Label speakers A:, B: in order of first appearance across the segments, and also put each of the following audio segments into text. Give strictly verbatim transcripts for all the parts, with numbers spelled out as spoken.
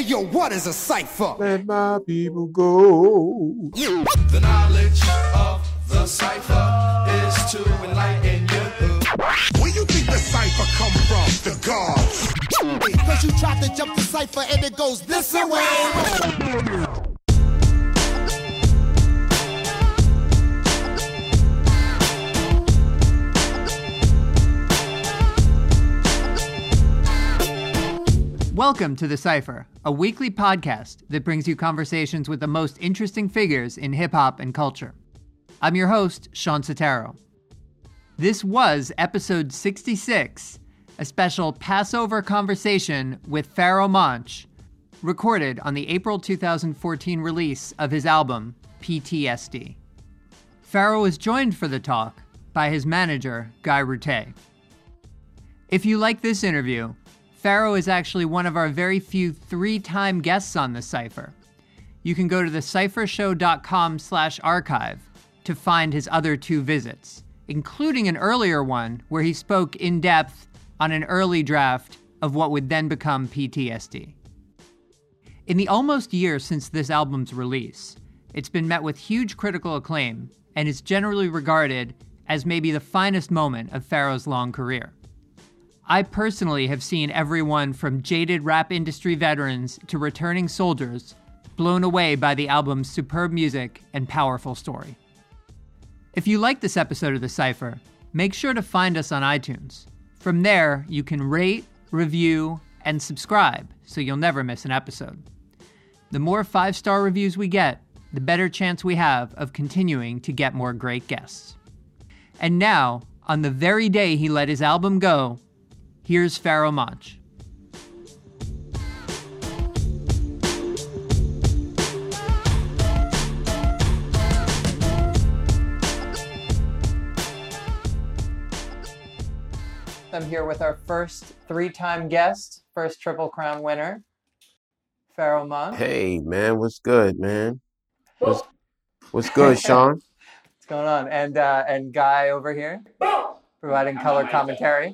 A: Hey yo, what is a cipher?
B: Let my people go.
C: The knowledge of the cipher is to enlighten you.
A: Where you think the cipher come from? The gods. Cause you tried to jump the cipher and it goes this way.
D: Welcome to The Cypher, a weekly podcast that brings you conversations with the most interesting figures in hip-hop and culture. I'm your host, Sean Sotero. This was episode sixty-six, a special Passover conversation with Pharoahe Monch, recorded on the April two thousand fourteen release of his album, P T S D. Pharoahe was joined for the talk by his manager, Guy Routté. If you like this interview, Pharoahe is actually one of our very few three-time guests on The Cypher. You can go to the cypher show dot com slash archive to find his other two visits, including an earlier one where he spoke in depth on an early draft of what would then become P T S D. In the almost year since this album's release, it's been met with huge critical acclaim and is generally regarded as maybe the finest moment of Pharoahe's long career. I personally have seen everyone from jaded rap industry veterans to returning soldiers blown away by the album's superb music and powerful story. If you like this episode of The Cypher, make sure to find us on iTunes. From there, you can rate, review, and subscribe so you'll never miss an episode. The more five-star reviews we get, the better chance we have of continuing to get more great guests. And now, on the very day he let his album go, here's Pharoahe Monch. I'm here with our first three-time guest, first Triple Crown winner, Pharoahe Monch.
B: Hey, man, what's good, man? What's, what's good, Sean?
D: What's going on? And uh, and Guy over here, providing color commentary.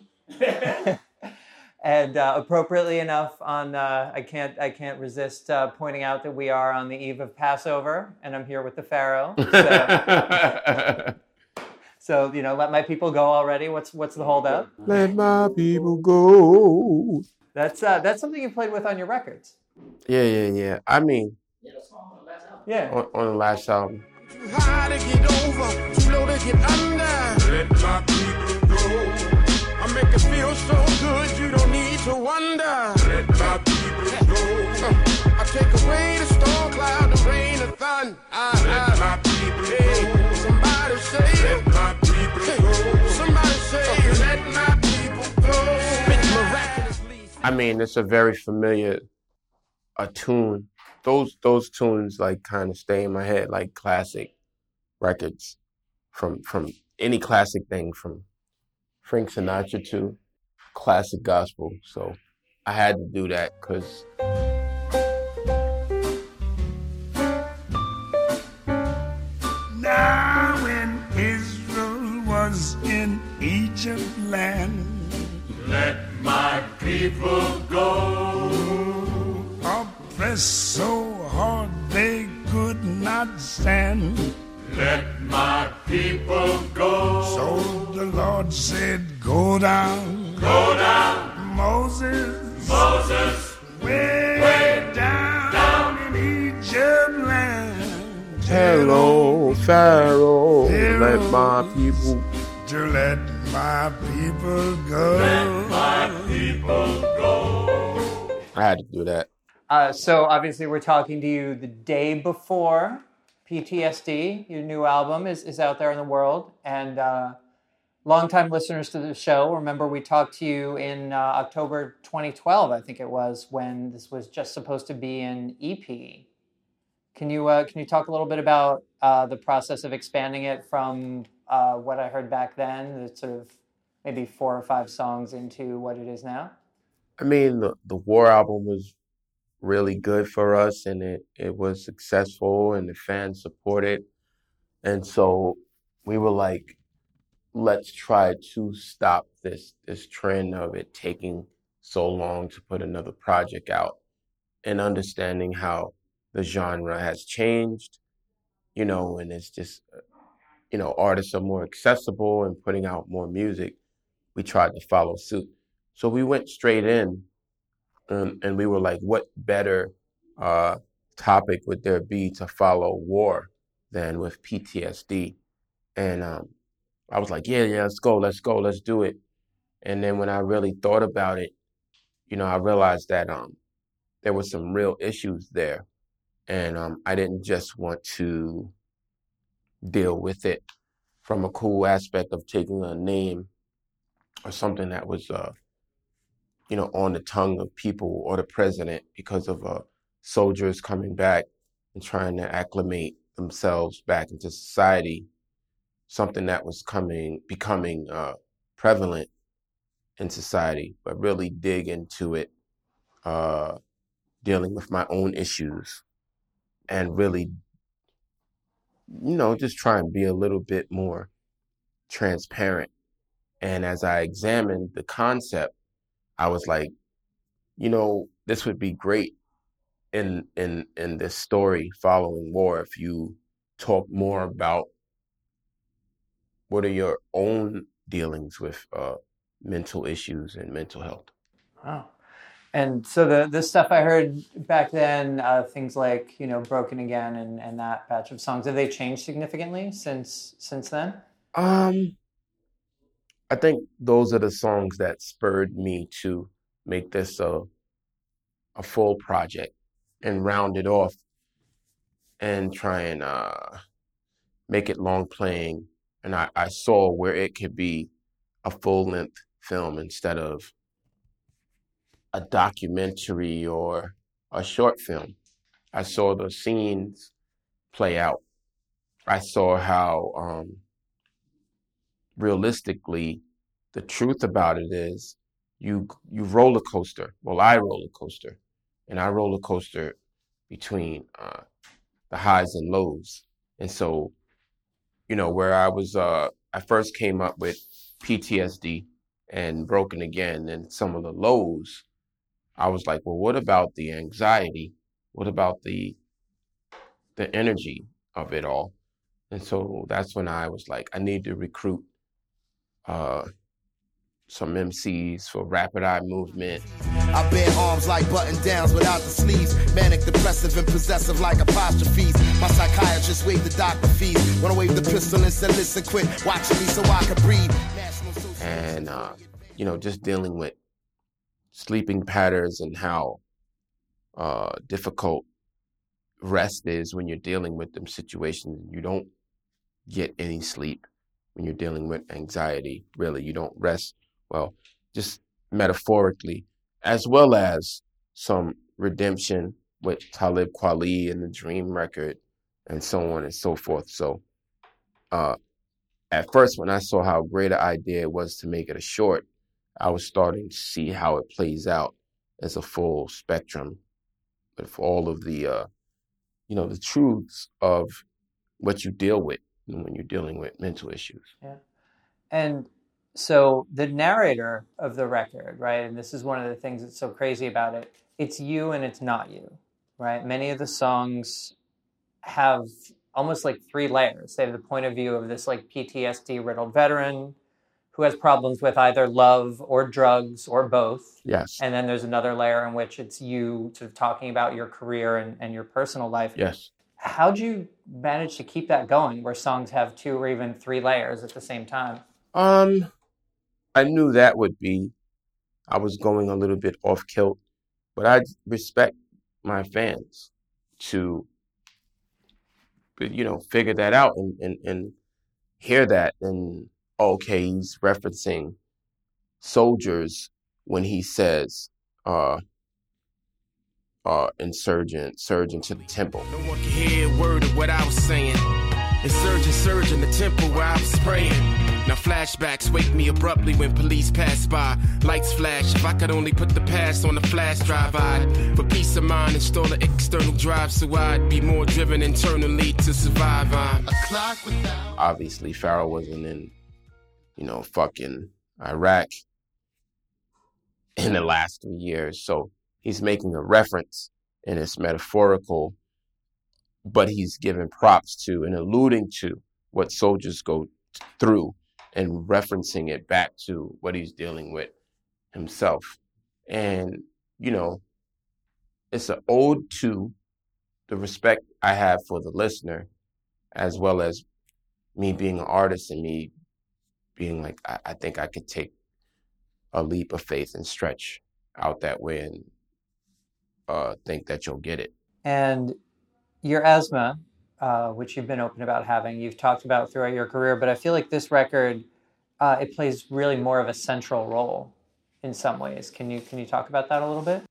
D: And uh, appropriately enough, on uh, I can't I can't resist uh, pointing out that we are on the eve of Passover, and I'm here with the Pharaoh. So, so you know, let my people go already. What's what's the holdup?
B: Let my people go.
D: That's uh, that's something you played with on your records.
B: Yeah, yeah, yeah. I mean,
D: Yeah.
B: on, on the last album.
A: Too high to get over, too low to get under.
C: Let my people go.
A: I make it feel so good, you don't need to wonder.
C: Let my people go.
A: I take away the storm cloud, the rain, the thunder.
C: Let my people go.
A: Somebody say,
C: Let my people go.
A: somebody say, let my people go. Spit miraculously.
B: I mean, it's a very familiar a tune. Those those tunes like kind of stay in my head like classic records from from any classic thing from Frank Sinatra to classic gospel. So I had to do that because
E: now when Israel was in Egypt land,
C: Let my people go.
E: oppressed so hard they could not stand.
C: Let my people go.
E: So the Lord said, go down,
C: Go down,
E: Moses,
C: Moses,
E: way,
C: way
E: down,
C: down
E: in Egypt land.
B: hello, Pharaoh,
E: Hello.
B: let my people.
E: To let my people go.
C: let my people go.
B: I had to do that.
D: Uh, so obviously we're talking to you the day before P T S D, your new album is, is out there in the world. And uh, longtime listeners to the show, remember we talked to you in uh, October twenty twelve, I think it was, when this was just supposed to be an E P. Can you uh, can you talk a little bit about uh, the process of expanding it from uh, what I heard back then, the sort of maybe four or five songs into what it is now?
B: I mean, the, the War album was really good for us, and it, it was successful, and the fans supported. And so we were like, let's try to stop this this trend of it taking so long to put another project out. and understanding how the genre has changed, you know, and it's just, you know, artists are more accessible and putting out more music, we tried to follow suit. So we went straight in and, and we were like, what better uh, topic would there be to follow war than with P T S D? And um, I was like, yeah, yeah, let's go, let's go, let's do it. And then when I really thought about it, you know, I realized that um, there were some real issues there. And um, I didn't just want to deal with it from a cool aspect of taking a name or something that was, uh, you know, on the tongue of people or the president because of uh, soldiers coming back and trying to acclimate themselves back into society, something that was coming, becoming uh, prevalent in society, but really dig into it, uh, dealing with my own issues and really, you know, just try and be a little bit more transparent. And as I examined the concept, I was like, you know, this would be great in in in this story following war if you talk more about what are your own dealings with uh, mental issues and mental health.
D: Wow. And so the the stuff I heard back then, uh, things like, you know, Broken Again and, and that batch of songs, have they changed significantly since since then?
B: Um, I think those are the songs that spurred me to make this a a full project and round it off and try and uh, make it long playing. And I, I saw where it could be a full length film instead of a documentary or a short film. I saw the scenes play out. I saw how um, realistically the truth about it is you you roller coaster. Well, I roller coaster, and I roller coaster between uh, the highs and lows. And so, you know, where I was, uh, I first came up with P T S D and Broken Again and some of the lows. I was like, well, what about the anxiety? What about the the energy of it all? And so that's when I was like, I need to recruit uh, some M Cs for Rapid Eye Movement.
A: I bear arms like button downs without the sleeves. Manic, depressive, and possessive like apostrophes. My psychiatrist waived the doctor fees. Wanna wave the pistol and said, listen, quit watching me so I can breathe.
B: And, uh, you know, just dealing with sleeping patterns and how uh, difficult rest is when you're dealing with them situations. You don't get any sleep when you're dealing with anxiety. Really, you don't rest well, just metaphorically, as well as some redemption with Talib Kweli and the Dream record and so on and so forth. So uh, at first, when I saw how great an idea it was to make it a short, I was starting to see how it plays out as a full spectrum with all of the, uh, you know, the truths of what you deal with when you're dealing with mental issues.
D: Yeah. And so the narrator of the record, right, and this is one of the things that's so crazy about it, it's you and it's not you, right? Many of the songs have almost like three layers. They have the point of view of this like P T S D riddled veteran who has problems with either love or drugs or both.
B: Yes.
D: And then there's another layer in which it's you sort of talking about your career and, and your personal life.
B: Yes.
D: How'd you manage to keep that going where songs have two or even three layers at the same time?
B: Um, I knew that would be, I was going a little bit off kilt, but I respect my fans to, you know, figure that out and, and, and hear that. And okay, he's referencing soldiers when he says, uh, uh, insurgent, surgeon to the temple.
C: No one can hear a word of what I was saying. Insurgent, surge in the temple where I was praying. Now flashbacks wake me abruptly when police pass by. Lights flash, if I could only put the past on the flash drive, I'd, for peace of mind, install an external drive so I'd be more driven internally to survive. I'm a clock without...
B: Obviously, Pharoah wasn't in, you know, fucking Iraq in the last three years, so he's making a reference and it's metaphorical, but he's giving props to and alluding to what soldiers go through and referencing it back to what he's dealing with himself. And, you know, it's an ode to the respect I have for the listener, as well as me being an artist and me being like, I, I think I could take a leap of faith and stretch out that way and uh, think that you'll get it.
D: And your asthma, uh, which you've been open about having, you've talked about throughout your career, but I feel like this record, uh, it plays really more of a central role in some ways. Can you can you talk about that a little bit?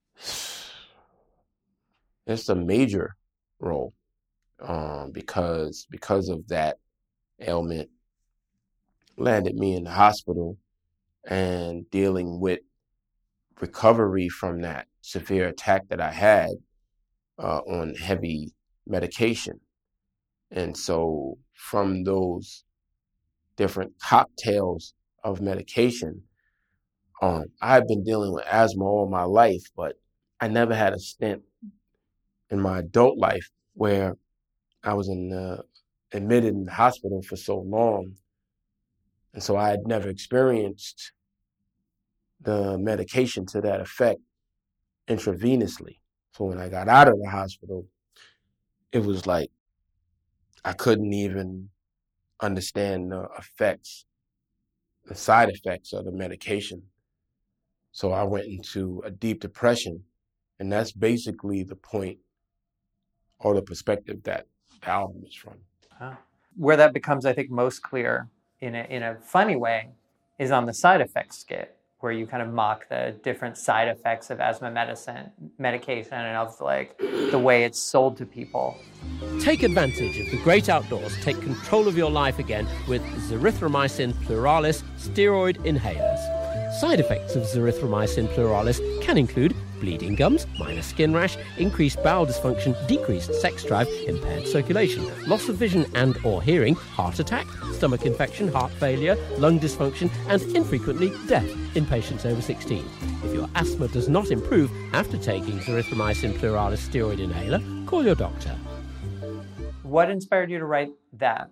B: It's a major role um, because because of that ailment landed me in the hospital and dealing with recovery from that severe attack that I had uh, on heavy medication. And so from those different cocktails of medication, um, I've been dealing with asthma all my life, but I never had a stint in my adult life where I was in uh, admitted in the hospital for so long. And so I had never experienced the medication to that effect intravenously. So when I got out of the hospital, it was like I couldn't even understand the effects, the side effects of the medication. So I went into a deep depression, and that's basically the point or the perspective that the album is from.
D: Wow. Where that becomes, I think, most clear in a, in a funny way is on the side effects skit, where you kind of mock the different side effects of asthma medicine, medication, and of like the way it's sold to people.
F: Take advantage of the great outdoors. Take control of your life again with Zerithромycin pluralis steroid inhalers. Side effects of Zerithромycin pluralis can include bleeding gums, minor skin rash, increased bowel dysfunction, decreased sex drive, impaired circulation, loss of vision and or hearing, heart attack, stomach infection, heart failure, lung dysfunction, and infrequently death in patients over sixteen. If your asthma does not improve after taking Zerithромycin pluralis steroid inhaler, call your doctor.
D: What inspired you to write that?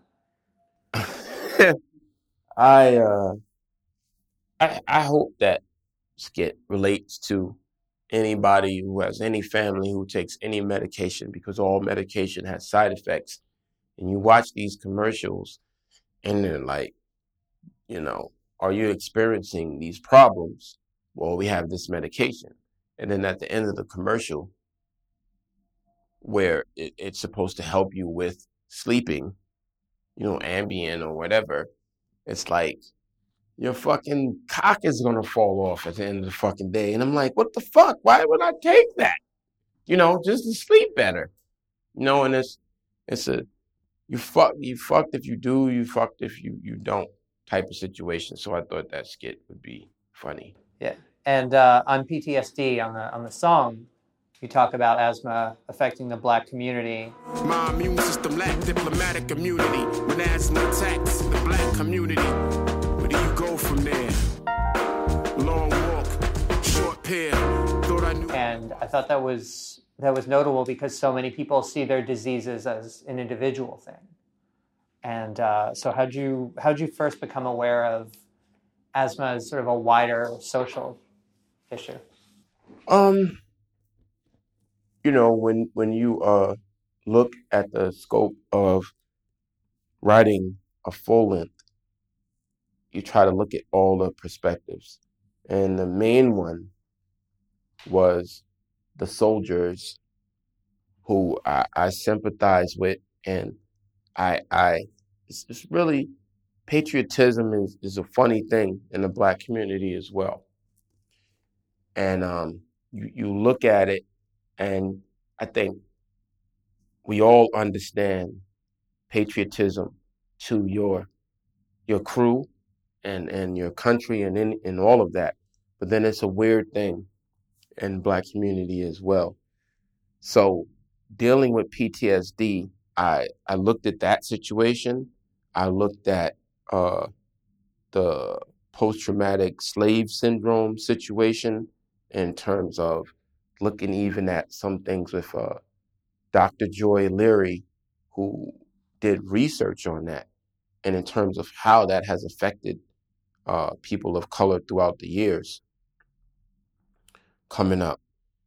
B: I, uh, I I hope that skit relates to anybody who has any family who takes any medication, because all medication has side effects. And you watch these commercials and they're like, you know, are you experiencing these problems? Well, we have this medication. And then at the end of the commercial, where it, it's supposed to help you with sleeping, you know, Ambien or whatever, it's like, your fucking cock is going to fall off at the end of the fucking day. And I'm like, what the fuck? Why would I take that? You know, just to sleep better. You know, and it's, it's a, you fuck, you fucked if you do, you fucked if you, you don't type of situation. So I thought that skit would be funny.
D: Yeah. And uh, on P T S D, on the on the song, you talk about asthma affecting the Black community.
C: My immune system lacked diplomatic immunity when asthma attacks the Black community. Where do you go from there? Long walk, short pair. Thought I knew.
D: And I thought that was that was notable because so many people see their diseases as an individual thing. And uh, so, how'd you how'd you first become aware of asthma as sort of a wider social issue?
B: Um, you know, when when you uh look at the scope of writing a full length, you try to look at all the perspectives. And the main one was the soldiers who I, I sympathize with. And I, I it's, it's really, patriotism is, is a funny thing in the Black community as well. And um, you, you look at it, and I think we all understand patriotism to your your crew and, and your country and in, and all of that. But then it's a weird thing in Black community as well. So dealing with P T S D, I, I looked at that situation. I looked at uh, the post-traumatic slave syndrome situation in terms of looking even at some things with uh, Doctor Joy Leary, who did research on that, and in terms of how that has affected uh, people of color throughout the years coming up.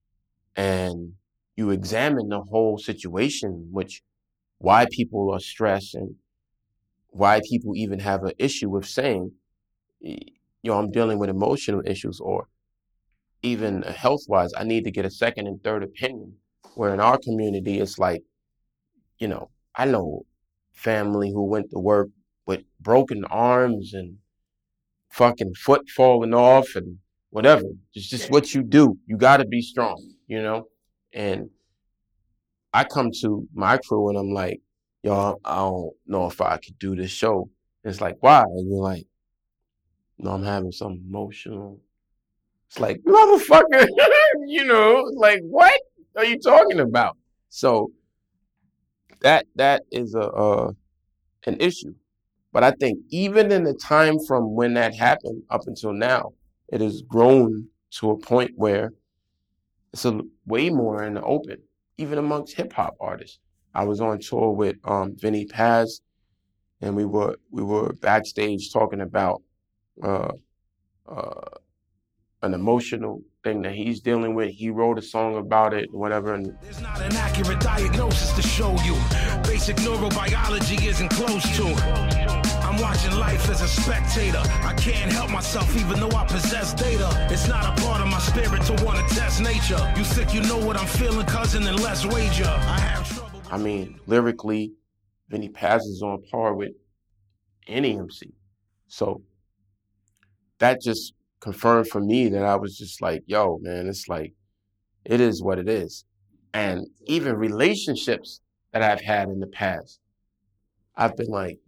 B: And you examine the whole situation, which why people are stressed and why people even have an issue with saying, you know, I'm dealing with emotional issues, or even health-wise, I need to get a second and third opinion. Where in our community, it's like, you know, I know family who went to work with broken arms and fucking foot falling off and whatever. It's just what you do. You got to be strong, you know? And I come to my crew and I'm like, yo, I don't know if I could do this show. And it's like, why? And you're like, no, I'm having some emotional. It's like, motherfucker, you know, like, what are you talking about? So that that is a uh, an issue. But I think even in the time from when that happened up until now, it has grown to a point where it's a way more in the open, even amongst hip hop artists. I was on tour with um, Vinny Paz, and we were we were backstage talking about uh, uh, an emotional thing that he's dealing with. He wrote a song about it, whatever. And
G: there's not an accurate diagnosis to show you. Basic neurobiology isn't close to. I'm watching life as a spectator. I can't help myself even though I possess data. It's not a part of my spirit to want to test nature. You sick, you know what I'm feeling, cousin, and let's wager. I have trouble.
B: I mean, lyrically, Vinny Paz is on par with any M C. So that just confirmed for me that I was just like, yo, man, it's like, it is what it is. And even relationships that I've had in the past, I've been like,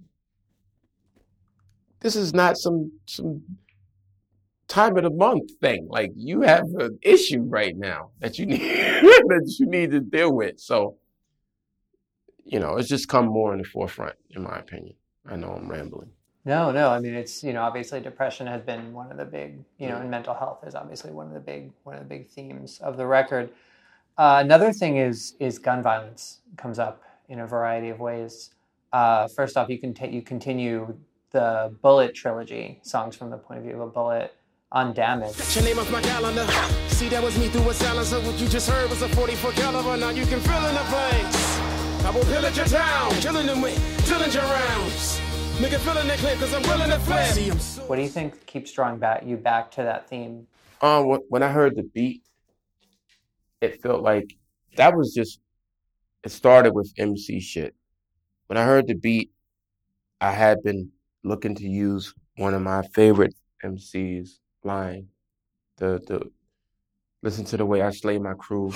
B: this is not some some time of the month thing. Like, you have an issue right now that you need that you need to deal with. So, you know, it's just come more in the forefront, in my opinion. I know I'm rambling.
D: No, no. I mean, it's, you know, obviously depression has been one of the big, you know, and mental health is obviously one of the big, one of the big themes of the record. Uh, another thing is, is gun violence comes up in a variety of ways. Uh, first off, you can take, you continue the Bullet trilogy, songs from the point of view of a bullet, on Damage.
C: Got your name off my calendar. See, that was me through a silencer. What you just heard was a forty-four caliber. Now you can fill in the blanks. I will pillage your town, killing them with Dillinger rounds. Nigga feeling that clip because I'm willing to flip.
D: What do you think keeps drawing back you back to that theme?
B: Um, when I heard the beat, it felt like that was just, it started with M C shit. When I heard the beat, I had been looking to use one of my favorite M Cs line, the the listen to the way I slay my crew.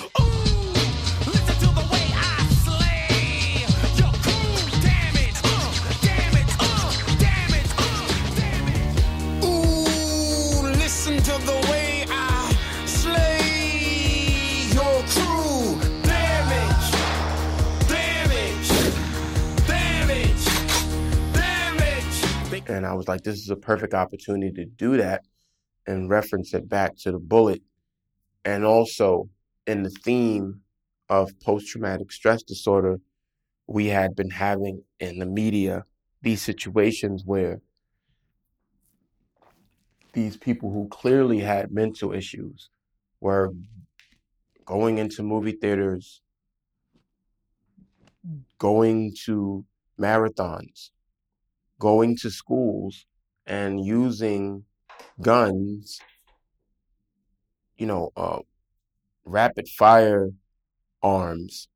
B: And I was like, this is a perfect opportunity to do that and reference it back to the Bullet. And also in the theme of post-traumatic stress disorder, we had been having in the media these situations where these people who clearly had mental issues were going into movie theaters, going to marathons, going to schools and using guns, you know, uh, rapid fire arms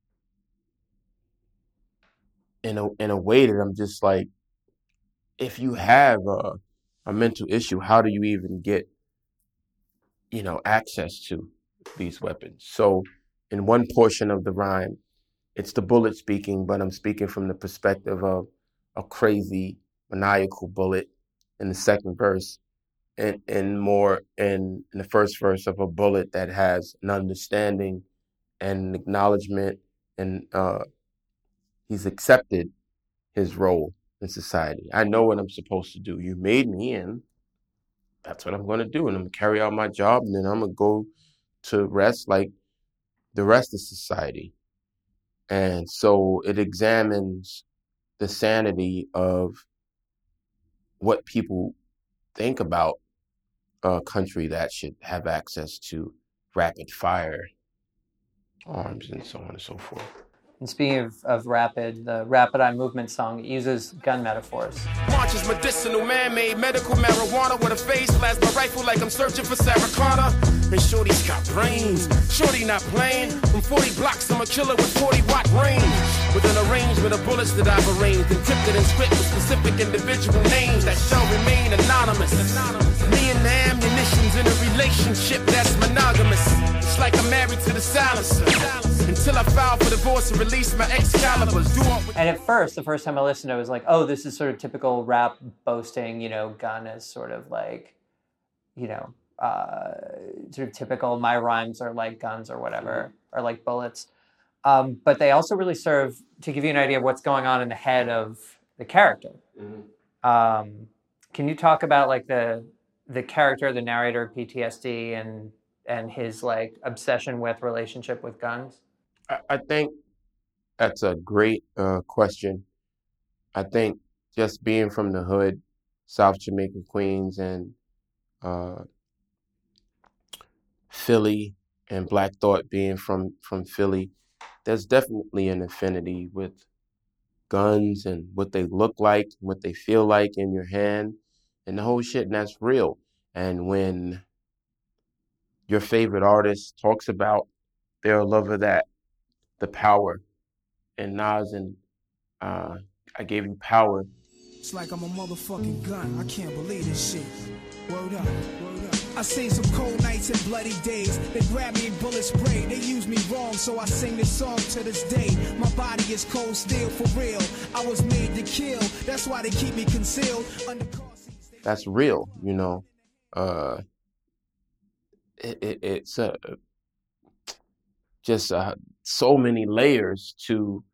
B: in a in a way that I'm just like, if you have a, a mental issue, how do you even get, you know, access to these weapons? So in one portion of the rhyme, it's the Bullet speaking, but I'm speaking from the perspective of a crazy, maniacal bullet in the second verse, and, and more in, in the first verse of a bullet that has an understanding and an acknowledgement, and uh, he's accepted his role in society. I know what I'm supposed to do. You made me, and that's what I'm going to do, and I'm going to carry out my job, and then I'm going to go to rest like the rest of society. And so it examines the sanity of what people think about a country that should have access to rapid fire arms and so on and so forth.
D: And speaking of, of rapid, the Rapid Eye Movement song, it uses gun metaphors.
C: Marches medicinal, man-made, medical marijuana with a face, flash my rifle like I'm searching for Sarah Connor. And Shorty's got brains, Shorty not playing. From forty blocks, I'm a killer with forty watt range. With an arrangement of bullets that I've arranged, encrypted in script with specific individual names that shall remain anonymous. Me and the ammunition's in a relationship that's monogamous. It's like I'm married to the silencer. Until I file for divorce and release my Excaliburs. Do all
D: And at first, the first time I listened, I was like, oh, this is sort of typical rap boasting, you know, gun is sort of like, you know, uh, sort of typical, my rhymes are like guns or whatever, or like bullets. Um, but they also really serve to give you an idea of what's going on in the head of the character. Mm-hmm. Um, can you talk about like the the character, the narrator of P T S D and and his like obsession with relationship with guns?
B: I, I think that's a great uh, question. I think just being from the hood, South Jamaica, Queens, and uh, Philly, and Black Thought being from, from Philly, there's definitely an affinity with guns and what they look like, what they feel like in your hand, and the whole shit, and that's real. And when your favorite artist talks about their love of that, the power, and Nas and uh, I Gave You Power.
H: It's like I'm a motherfucking gun. I can't believe this shit. Word up, word up. I seen some cold nights and bloody days. They grab me and bullet spray. They use me wrong, so I sing this song to this day. My body is cold steel for real. I was made to kill. That's why they keep me concealed under car seats.
B: That's real, you know. Uh, it, it, it's a just uh, so many layers to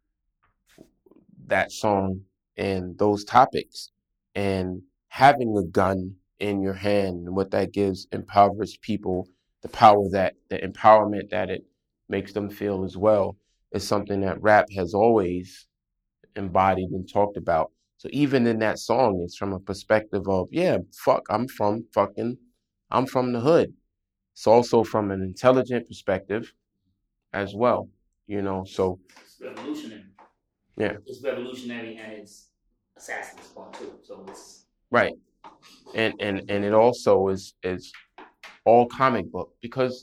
B: that song and those topics. And having a gun in your hand and what that gives impoverished people, the power that, the empowerment that it makes them feel as well, is something that rap has always embodied and talked about. So even in that song, it's from a perspective of, yeah, fuck, I'm from fucking, I'm from the hood. It's also from an intelligent perspective as well, you know, so.
I: It's revolutionary.
B: Yeah.
I: It's revolutionary and it's assassin's part too, so it's.
B: Right. And and and it also is is all comic book, because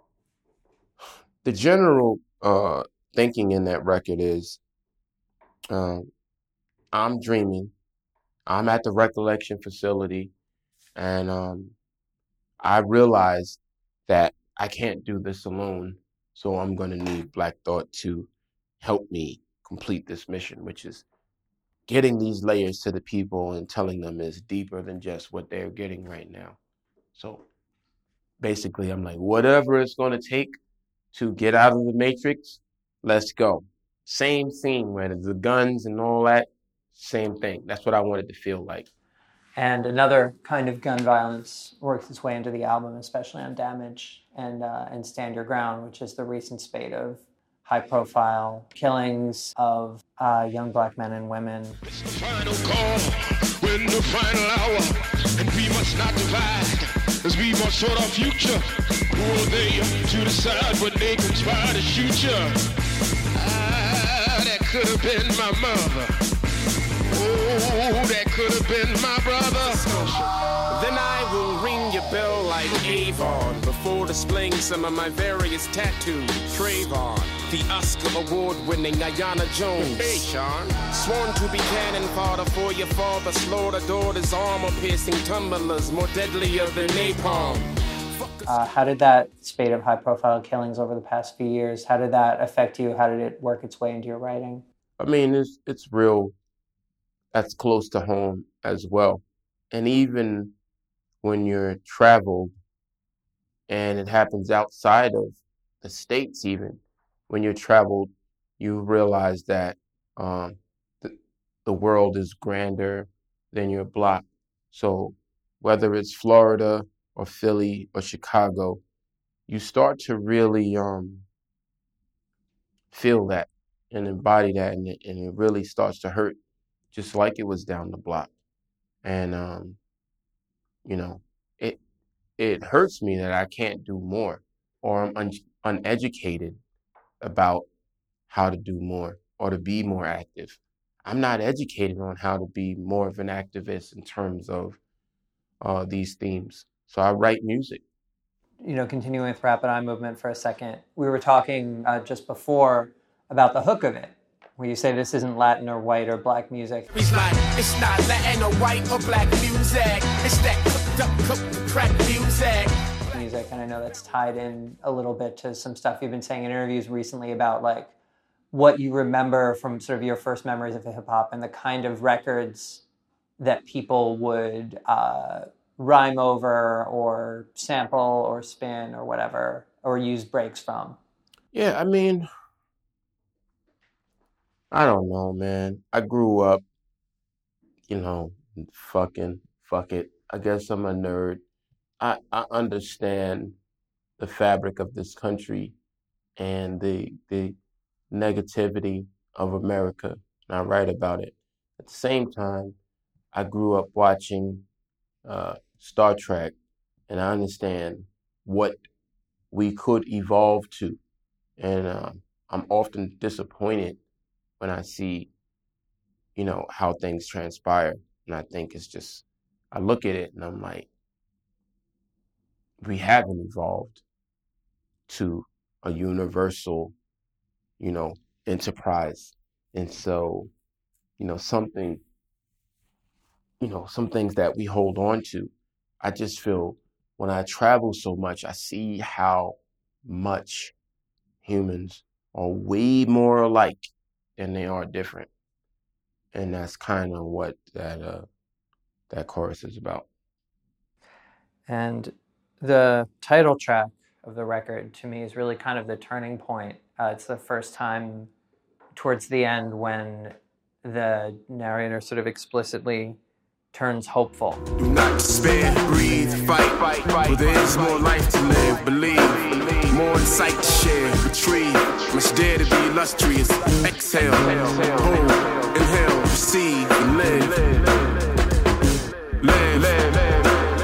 B: the general uh, thinking in that record is, uh, I'm dreaming, I'm at the recollection facility, and um, I realized that I can't do this alone, so I'm going to need Black Thought to help me complete this mission, which is getting these layers to the people and telling them it's deeper than just what they're getting right now. So basically, I'm like, whatever it's going to take to get out of the Matrix, let's go. Same thing, where the guns and all that, same thing. That's what I wanted to feel like.
D: And another kind of gun violence works its way into the album, especially on Damage and uh, and Stand Your Ground, which is the recent spate of high-profile killings of uh, young black men and women.
G: It's the final call, when the final hour, and we must not divide, as we must sort our future. Who are they to decide when they conspire to shoot you? Ah, that could have been my mother. Oh, that could have been my brother.
C: Then I will ring your bell like Avon before displaying some of my various tattoos. Trayvon, the Oscar award-winning Ayanna Jones. Hey, Sean. Sworn to be cannon fodder for your father. Slaughter daughters, armor-piercing tumblers, more deadlier than napalm.
D: Uh, how did that spate of high-profile killings over the past few years, how did that affect you? How did it work its way into your writing?
B: I mean, it's it's real. That's close to home as well. And even when you're traveled and it happens outside of the States, even when you're traveled, you realize that um, the, the world is grander than your block. So whether it's Florida or Philly or Chicago, you start to really um, feel that and embody that, and it, and it really starts to hurt, just like it was down the block. And um, you know, it it hurts me that I can't do more, or I'm un- uneducated about how to do more or to be more active. I'm not educated on how to be more of an activist in terms of uh, these themes. So I write music.
D: You know, continuing with Rapid Eye Movement for a second, we were talking uh, just before about the hook of it, where you say this isn't Latin or white or black music.
C: It's not, it's not Latin or white or black music. It's that cooked up, cooked crack music.
D: Music, and I know that's tied in a little bit to some stuff you've been saying in interviews recently about like what you remember from sort of your first memories of hip hop and the kind of records that people would uh, rhyme over or sample or spin or whatever, or use breaks from.
B: Yeah, I mean, I don't know, man. I grew up, you know, fucking, fuck it. I guess I'm a nerd. I, I understand the fabric of this country and the the negativity of America, and I write about it. At the same time, I grew up watching uh, Star Trek, and I understand what we could evolve to. And uh, I'm often disappointed when I see, you know, how things transpire. And I think it's just, I look at it and I'm like, we haven't evolved to a universal, you know, enterprise. And so, you know, something, you know, some things that we hold on to, I just feel when I travel so much, I see how much humans are way more alike than they are different. And that's kind of what that uh, that chorus is about.
D: And the title track of the record, to me, is really kind of the turning point. Uh, it's the first time towards the end when the narrator sort of explicitly turns hopeful.
C: Do not despair, breathe, fight, fight, fight. Well, there is more life to live, believe. More insight to share, retrieve. Much dare to be illustrious. Exhale, hold, inhale, receive, and live. Live, live, live.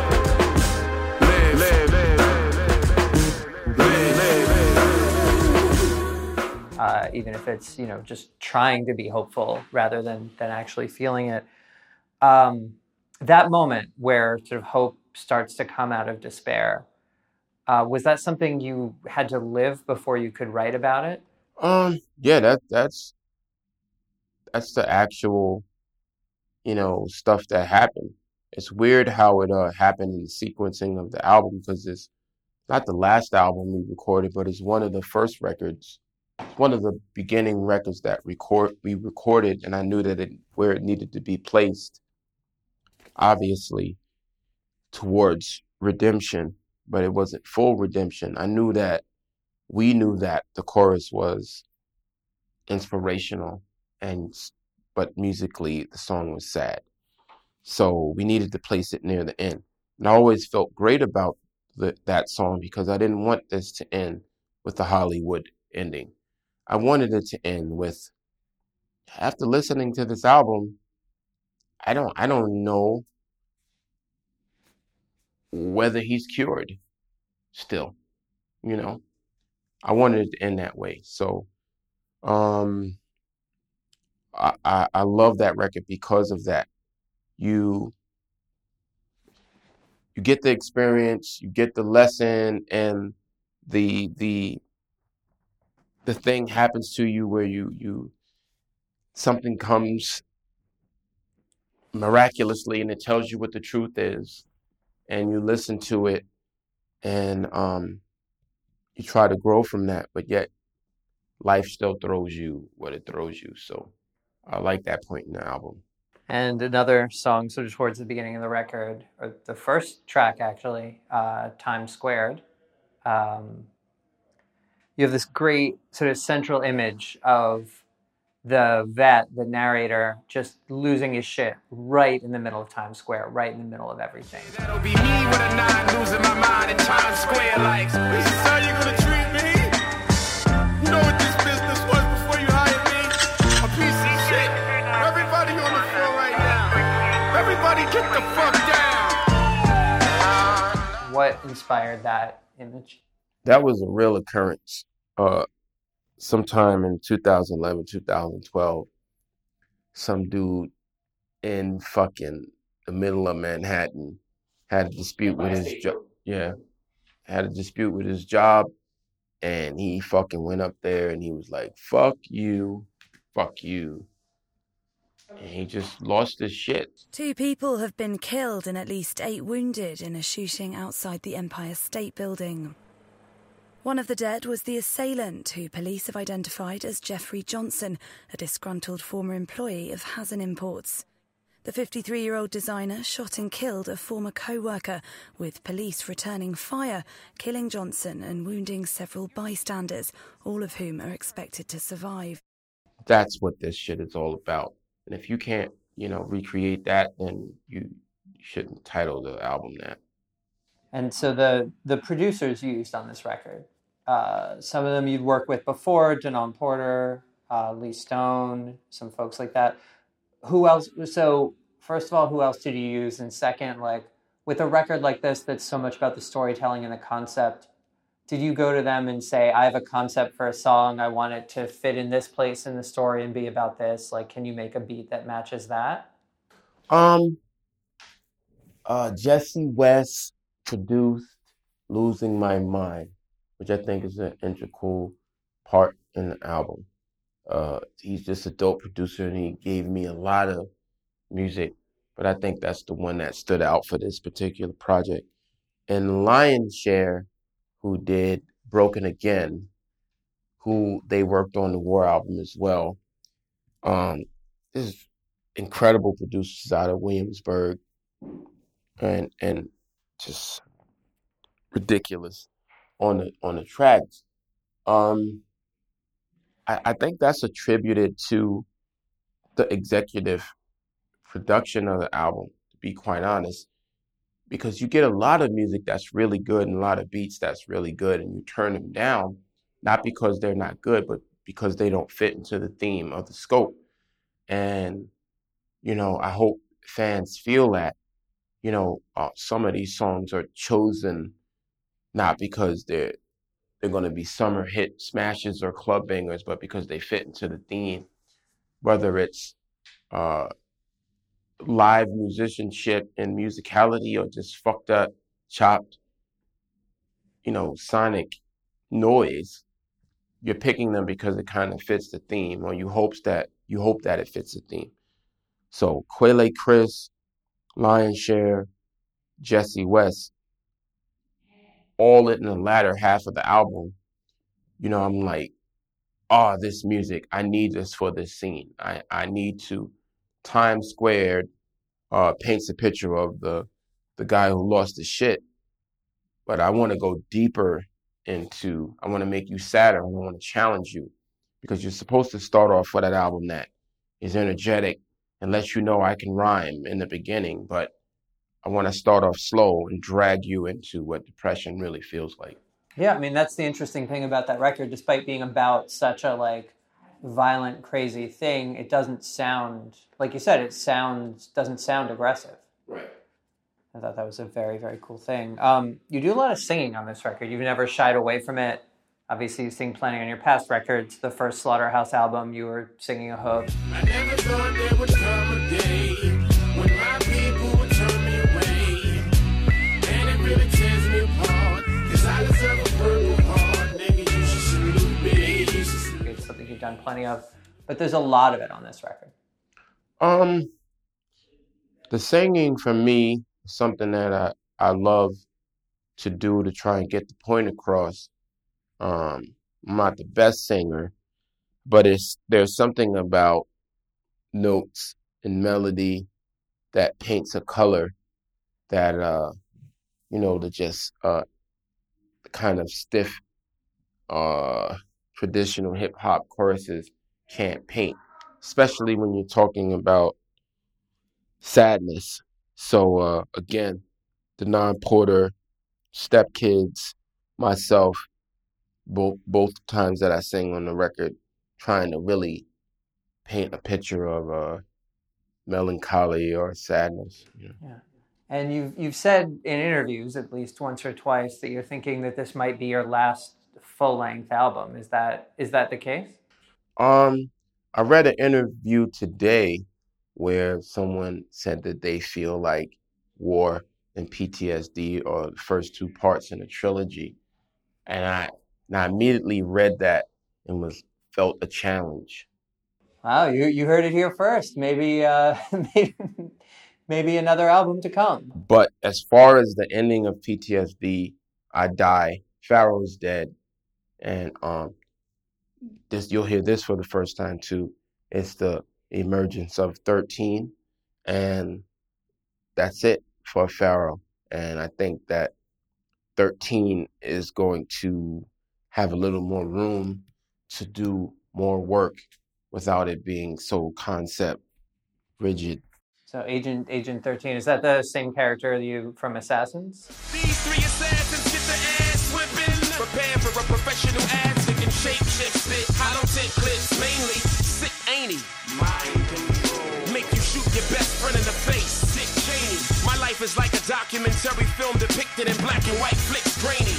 D: Uh, even if it's, you know, just trying to be hopeful rather than than actually feeling it. Um, that moment where sort of hope starts to come out of despair, uh, was that something you had to live before you could write about it?
B: Um, yeah, that that's that's the actual, you know, stuff that happened. It's weird how it uh, happened in the sequencing of the album, because it's not the last album we recorded, but it's one of the first records. One of the beginning records that record we recorded, and I knew that it where it needed to be placed, obviously, towards redemption, but it wasn't full redemption. I knew that we knew that the chorus was inspirational, and but musically the song was sad, so we needed to place it near the end. And I always felt great about the, that song because I didn't want this to end with the Hollywood ending. I wanted it to end with, after listening to this album, I don't I don't know whether he's cured still, you know. I wanted it to end that way. So um I, I, I love that record because of that. You you get the experience, you get the lesson, and the the the thing happens to you where you you something comes miraculously and it tells you what the truth is, and you listen to it, and um you try to grow from that, but yet life still throws you what it throws you. So I like that point in the album.
D: And another song sort of towards the beginning of the record, or the first track actually, uh, Times Squared. Um, you have this great sort of central image of the vet, the narrator, just losing his shit right in the middle of Times Square, right in the middle of everything.
C: That'll be me with a nine, losing my mind in Times Square. Like, this is how you're gonna treat me? You know what this business was before you hired me? A piece of shit. Everybody on the floor right now. Everybody get the fuck down.
D: What inspired that image?
B: That was a real occurrence. Uh, sometime in two thousand eleven, two thousand twelve, some dude in fucking the middle of Manhattan had a dispute with his job. Yeah, had a dispute with his job, and he fucking went up there and he was like, "Fuck you, fuck you," and he just lost his shit.
J: Two people have been killed and at least eight wounded in a shooting outside the Empire State Building. One of the dead was the assailant, who police have identified as Jeffrey Johnson, a disgruntled former employee of Hazen Imports. The fifty-three-year-old designer shot and killed a former co-worker, with police returning fire, killing Johnson and wounding several bystanders, all of whom are expected to survive.
B: That's what this shit is all about. And if you can't, you know, recreate that, then you shouldn't title the album that.
D: And so the the producers you used on this record, uh, some of them you'd worked with before, Denon Porter, uh, Lee Stone, some folks like that. Who else? So first of all, who else did you use? And second, like with a record like this that's so much about the storytelling and the concept, did you go to them and say, I have a concept for a song, I want it to fit in this place in the story and be about this? Like, can you make a beat that matches that?
B: Um, uh, Jesse West produced Losing My Mind, which I think is an integral part in the album. Uh, he's just a dope producer and he gave me a lot of music, but I think that's the one that stood out for this particular project. And Lion's Share, who did Broken Again, who they worked on the War album as well. Um, this is incredible producers out of Williamsburg and and just ridiculous on the on the tracks. Um, I, I think that's attributed to the executive production of the album, to be quite honest, because you get a lot of music that's really good and a lot of beats that's really good, and you turn them down, not because they're not good, but because they don't fit into the theme of the scope. And, you know, I hope fans feel that, you know, uh, some of these songs are chosen not because they're they're going to be summer hit smashes or club bangers, but because they fit into the theme, whether it's uh, live musicianship and musicality or just fucked up, chopped, you know, sonic noise. You're picking them because it kind of fits the theme, or you hopes that you hope that it fits the theme. So Quelle Chris, Lion's Share, Jesse West, all in the latter half of the album, you know, I'm like, oh, this music, I need this for this scene. I, I need to. Times Square uh, paints a picture of the the guy who lost his shit, but I want to go deeper into, I want to make you sadder, and I want to challenge you, because you're supposed to start off with that album that is energetic and lets you know I can rhyme in the beginning, but I want to start off slow and drag you into what depression really feels like.
D: Yeah, I mean, that's the interesting thing about that record. Despite being about such a, like, violent, crazy thing, it doesn't sound, like you said, it sounds doesn't sound aggressive.
B: Right.
D: I thought that was a very, very cool thing. Um, you do a lot of singing on this record. You've never shied away from it. Obviously, you sing plenty on your past records. The first Slaughterhouse album, you were singing a hook.
C: I never thought there would come a day when my people would turn me away. And it really tears me apart, cause I deserve a purple heart. Nigga, you should salute me. You should salute me.
D: It's something you've done plenty of. But there's a lot of it on this record.
B: Um, the singing for me is something that I, I love to do to try and get the point across. Um, I'm not the best singer, but it's there's something about notes and melody that paints a color that, uh, you know, the just uh, kind of stiff, uh, traditional hip hop choruses can't paint. especially when you're talking about sadness. So uh, again, Denaun Porter, Step Kids, myself, both both times that I sing on the record, trying to really paint a picture of uh, melancholy or sadness. You know?
D: Yeah. And you've you've said in interviews at least once or twice that you're thinking that this might be your last full-length album. Is that is that the case?
B: Um, I read an interview today where someone said that they feel like War and P T S D are the first two parts in a trilogy, and I and I immediately read that and was felt a challenge.
D: Wow, you you heard it here first. Maybe uh, maybe, maybe another album to come.
B: But as far as the ending of P T S D, I Die, Pharaoh's Dead, and um, this you'll hear this for the first time too. It's the emergence of thirteen, and that's it for Pharaoh. And I think that thirteen is going to have a little more room to do more work without it being so concept rigid.
D: So Agent Agent thirteen, is that the same character you from Assassins?
C: These three assassins get the ass whipping. Prepare for a professional ass that can shape shift it. I don't take clips, mainly sick, ain't he? Mind control. Make you shoot your best friend in the face. Sick Cheney. My life is like a documentary film depicted in black and white flicks, grainy.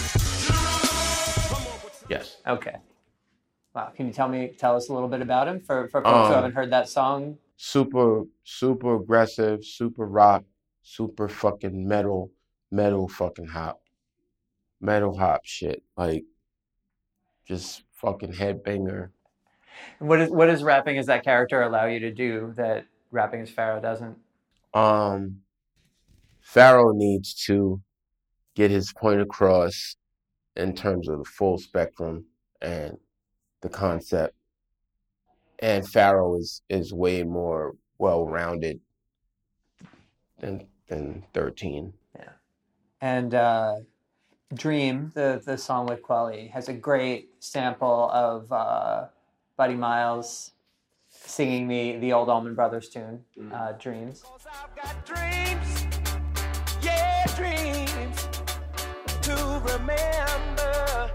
B: Yes.
D: Okay. Wow. Can you tell me tell us a little bit about him for for folks
B: Um,
D: who haven't heard that song?
B: Super, super aggressive, super rock, super fucking metal, metal fucking hop, metal hop shit. Like, just fucking headbanger.
D: What is what does rapping as that character allow you to do that rapping as Pharaoh doesn't?
B: Um, Pharaoh needs to get his point across in terms of the full spectrum and the concept. And Pharaoh is, is way more well-rounded than than thirteen.
D: Yeah. And uh, Dream, the, the song with Quelly, has a great sample of uh, Buddy Miles singing the, the old Allman Brothers tune, uh, Dreams.
K: I've got dreams, yeah, dreams to remember.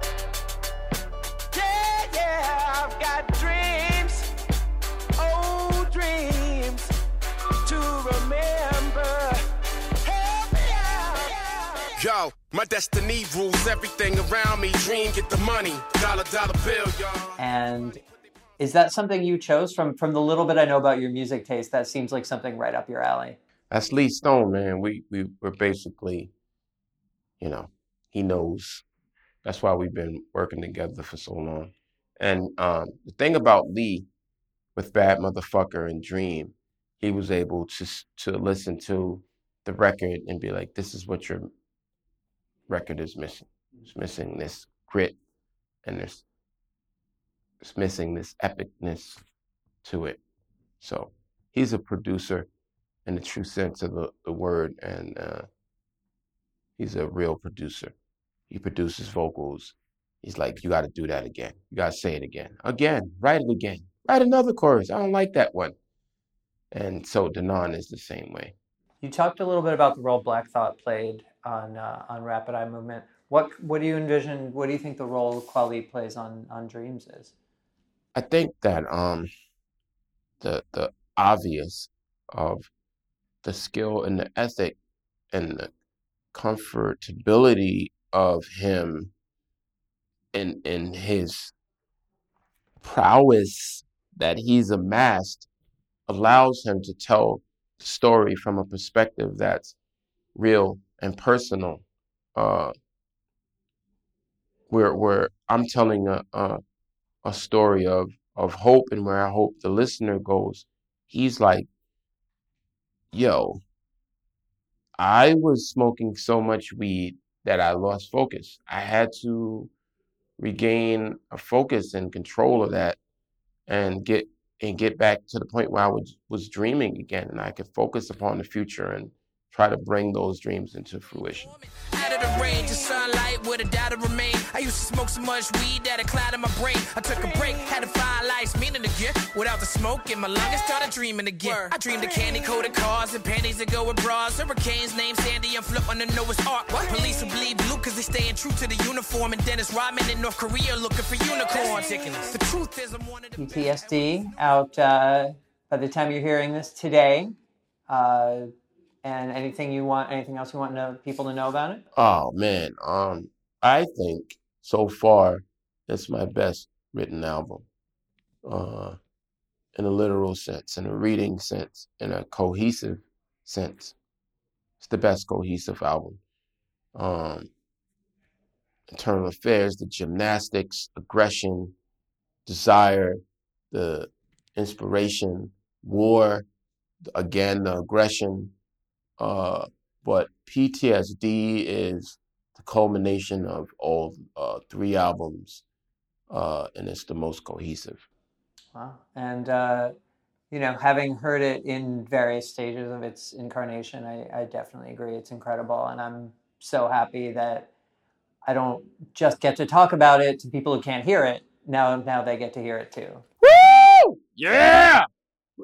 K: Yeah, yeah, I've got dreams, oh, dreams to remember. Help me out.
C: Yo, my destiny rules everything around me. Dream, get the money, dollar, dollar bill, y'all.
D: And is that something you chose from from the little bit I know about your music taste? That seems like something right up your alley.
B: That's Lee Stone, man. We we we're basically, you know, he knows. That's why we've been working together for so long. And um, the thing about Lee with Bad Motherfucker and Dream, he was able to to listen to the record and be like, this is what your record is missing. It's missing this grit and this, it's missing this epicness to it. So he's a producer in the true sense of the, the word, and uh, he's a real producer. He produces vocals. He's like, you got to do that again. You got to say it again. Again, write it again. Write another chorus. I don't like that one. And so Denaun is the same way.
D: You talked a little bit about the role Black Thought played on uh, on Rapid Eye Movement. What what do you envision? What do you think the role Quelly plays on on Dreams is?
B: I think that um the the obvious of the skill and the ethic and the comfortability of him in in his prowess that he's amassed allows him to tell the story from a perspective that's real and personal. Uh, where where I'm telling a, a a story of of hope, and where I hope the listener goes, he's like, yo, I was smoking so much weed that I lost focus. I had to regain a focus and control of that and get and get back to the point where I was, was dreaming again, and I could focus upon the future and try to bring those dreams into fruition.
L: Out of the range of sunlight with a doubt to remain. I used to smoke so much weed that it clouded my brain. I took a break, had to find life's meaning again. Without the smoke in my lungs, I started dreaming again. I dreamed of candy-coated cars and panties that go with bras. Hurricanes named Sandy and Flip on the Noah's Ark. What? Police who bleed blue cause they staying true to the uniform. And Dennis Rodman in North Korea looking for unicorns. The truth is I'm one of the...
D: P T S D out uh, by the time you're hearing this today. Uh, and anything you want, anything else you want to know, people to know about it?
B: Oh man, um, I think so far it's my best written album, uh, in a literal sense, in a reading sense, in a cohesive sense. It's the best cohesive album. Um, internal affairs, the gymnastics, aggression, desire, the inspiration, war, again, the aggression. Uh, but P T S D is the culmination of all uh, three albums, uh, and it's the most cohesive.
D: Wow. And, uh, you know, having heard it in various stages of its incarnation, I, I definitely agree. It's incredible. And I'm so happy that I don't just get to talk about it to people who can't hear it. Now, now they get to hear it too.
B: Woo! Yeah! Woo!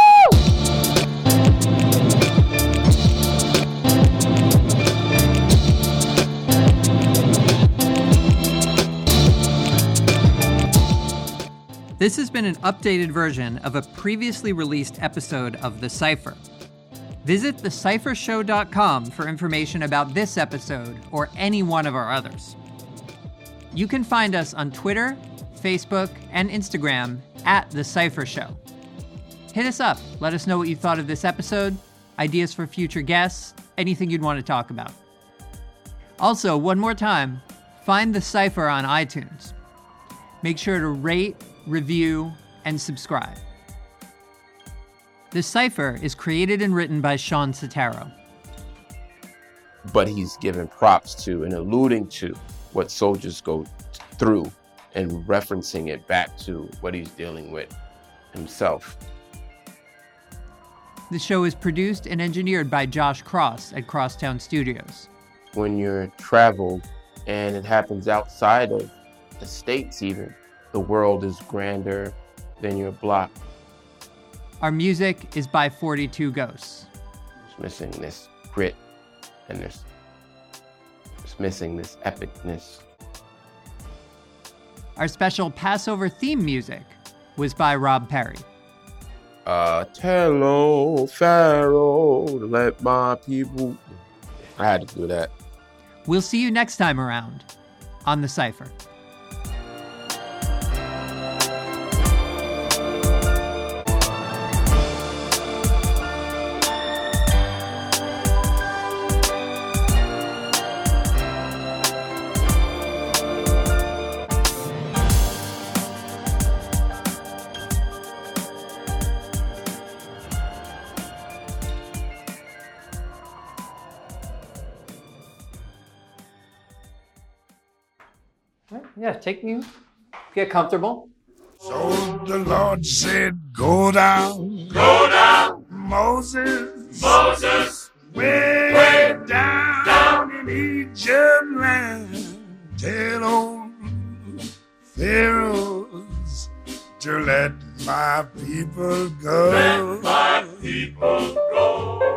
D: This has been an updated version of a previously released episode of The Cypher. Visit the cypher show dot com for information about this episode or any one of our others. You can find us on Twitter, Facebook, and Instagram at The Cypher Show. Hit us up. Let us know what you thought of this episode, ideas for future guests, anything you'd want to talk about. Also, one more time, find The Cypher on iTunes. Make sure to rate, review, and subscribe. The Cypher is created and written by Sean Sotero.
B: But he's giving props to and alluding to what soldiers go through and referencing it back to what he's dealing with himself.
D: The show is produced and engineered by Josh Cross at Crosstown Studios.
B: When you're traveled and it happens outside of the states even, the world is grander than your block.
D: Our music is by forty-two Ghosts.
B: It's missing this grit and this, it's missing this epicness.
D: Our special Passover theme music was by Rob Perry.
B: Uh, tell old Pharaoh to let my people... I had to do that.
D: We'll see you next time around on The Cypher. Yeah, take me, get comfortable.
E: So the Lord said, go down,
K: Go down,
E: Moses,
K: Moses,
E: way,
K: way
E: down,
K: down
E: in Egypt land. Tell old Pharaohs to let my people go.
K: let my people go.